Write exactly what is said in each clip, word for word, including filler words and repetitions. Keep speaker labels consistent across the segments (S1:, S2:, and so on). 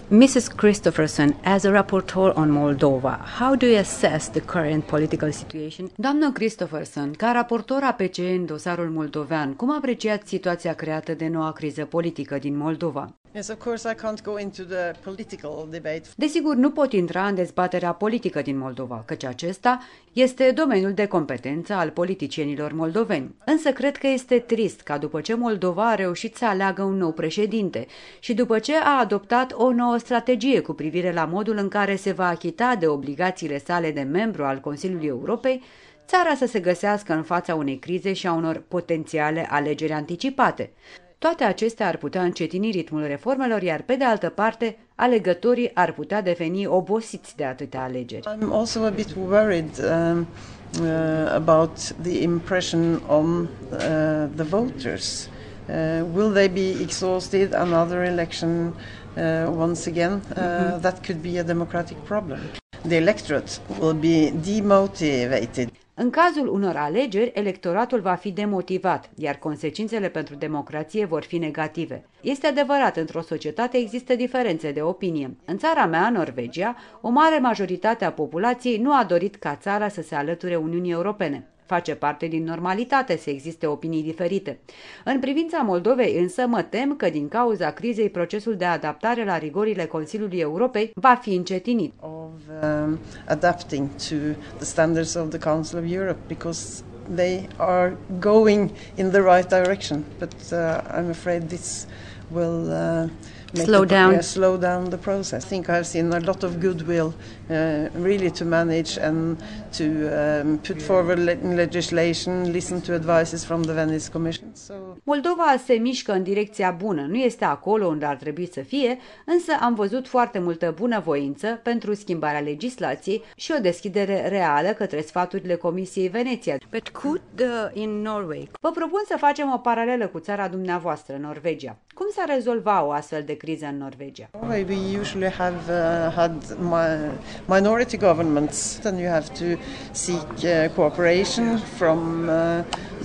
S1: Missus Christopherson, as a rapporteur on Moldova, how do you assess the current political situation?
S2: Doamnă Christopherson, ca raportor A P C în dosarul moldovean, cum apreciați situația creată de noua criză politică din Moldova?
S3: Yes, of course I can't go into the political debate.
S2: Desigur, nu pot intra în dezbaterea politică din Moldova, căci acesta este domeniul de competență al politicienilor moldoveni. Însă cred că este trist ca după ce Moldova a reușit să aleagă un nou președinte și după ce a adoptat o nouă strategie cu privire la modul în care se va achita de obligațiile sale de membru al Consiliului Europei, țara să se găsească în fața unei crize și a unor potențiale alegeri anticipate. Toate acestea ar putea încetini ritmul reformelor, iar pe de altă parte, alegătorii ar putea deveni obosiți de atâtea alegeri.
S3: I'm also a bit worried um, uh, about the impression on uh, the voters. Uh, will they be exhausted? Another election uh, once again? Uh, mm-hmm. That could be a democratic problem. The electorate will be demotivated.
S2: În cazul unor alegeri, electoratul va fi demotivat, iar consecințele pentru democrație vor fi negative. Este adevărat, într-o societate există diferențe de opinie. În țara mea, Norvegia, o mare majoritate a populației nu a dorit ca țara să se alăture Uniunii Europene. Face parte din normalitate să existe opinii diferite. În privința Moldovei însă mă tem că din cauza crizei procesul de adaptare la rigorile Consiliului Europei va fi încetinit.
S3: Of um, adapting to the standards of the Council of Europe because they are going in the right direction, but uh, I'm afraid this will uh,
S1: Slow down.
S3: Yeah, slow down the process. I think I've seen a lot of goodwill uh, really to manage and to um, put forward le legislation, listen to advices from the Venice Commission. So...
S2: Moldova se mișcă în direcția bună, nu este acolo unde ar trebui să fie, însă am văzut foarte multă bunăvoință pentru schimbarea legislației și o deschidere reală către sfaturile Comisiei Veneția.
S1: But could uh, in Norway...
S2: Vă propun să facem o paralelă cu țara dumneavoastră, Norvegia. Cum s-ar rezolva o astfel de criză în Norvegia?
S3: We usually have uh, had mi minority governments, and you have to seek uh, cooperation from uh,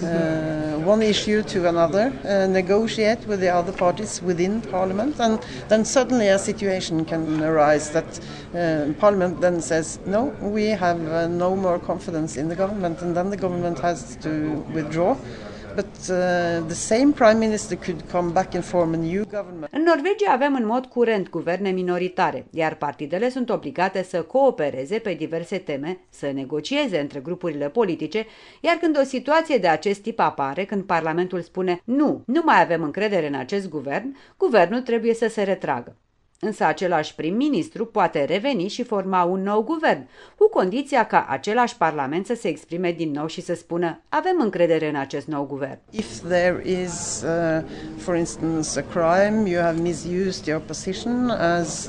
S3: uh, one issue to another, uh, negotiate with the other parties within Parliament, and then suddenly a situation can arise that uh, Parliament then says, no, we have uh, no more confidence in the government, and then the government has to withdraw. But uh, the same prime minister could come back and form a new government.
S2: În Norvegia avem în mod curent guverne minoritare, iar partidele sunt obligate să coopereze pe diverse teme, să negocieze între grupurile politice, iar când o situație de acest tip apare, când Parlamentul spune nu, nu mai avem încredere în acest guvern, guvernul trebuie să se retragă. Însă același prim-ministru poate reveni și forma un nou guvern, cu condiția ca același parlament să se exprime din nou și să spună avem încredere în acest nou guvern.
S3: If there is, uh, for instance, a crime, you have misused your position as,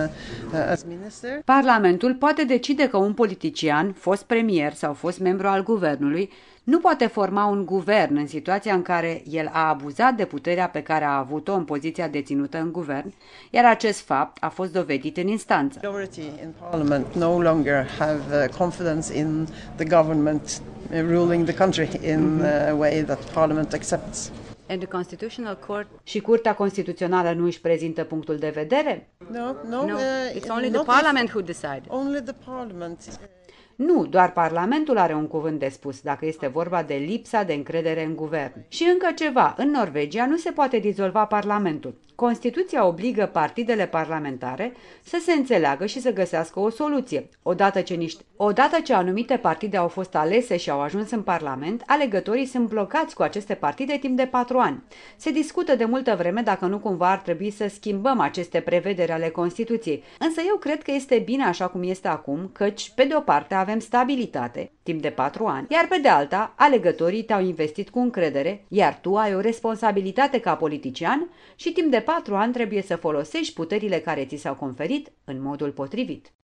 S3: uh, as minister.
S2: Parlamentul poate decide că un politician, fost premier sau fost membru al guvernului, nu poate forma un guvern în situația în care el a abuzat de puterea pe care a avut-o în poziția deținută în guvern, iar acest fapt a fost dovedit în instanță.
S3: Majority in Parliament no longer have uh, confidence in the government uh, ruling the country in mm-hmm. a way that Parliament accepts.
S1: And the Constitutional Court...
S2: Și Curtea Constituțională nu își prezintă punctul de vedere?
S3: No, no,
S1: no
S3: uh,
S1: it's only the Parliament who decide.
S3: Only the Parliament.
S2: Nu, doar Parlamentul are un cuvânt de spus dacă este vorba de lipsa de încredere în guvern. Și încă ceva, în Norvegia nu se poate dizolva Parlamentul. Constituția obligă partidele parlamentare să se înțeleagă și să găsească o soluție. Odată ce, niște, odată ce anumite partide au fost alese și au ajuns în Parlament, alegătorii sunt blocați cu aceste partide timp de patru ani. Se discută de multă vreme dacă nu cumva ar trebui să schimbăm aceste prevederi ale Constituției. Însă eu cred că este bine așa cum este acum, căci pe de o parte avem stabilitate timp de patru ani, iar pe de alta, alegătorii te-au investit cu încredere, iar tu ai o responsabilitate ca politician și timp de patru ani trebuie să folosești puterile care ți s-au conferit în modul potrivit.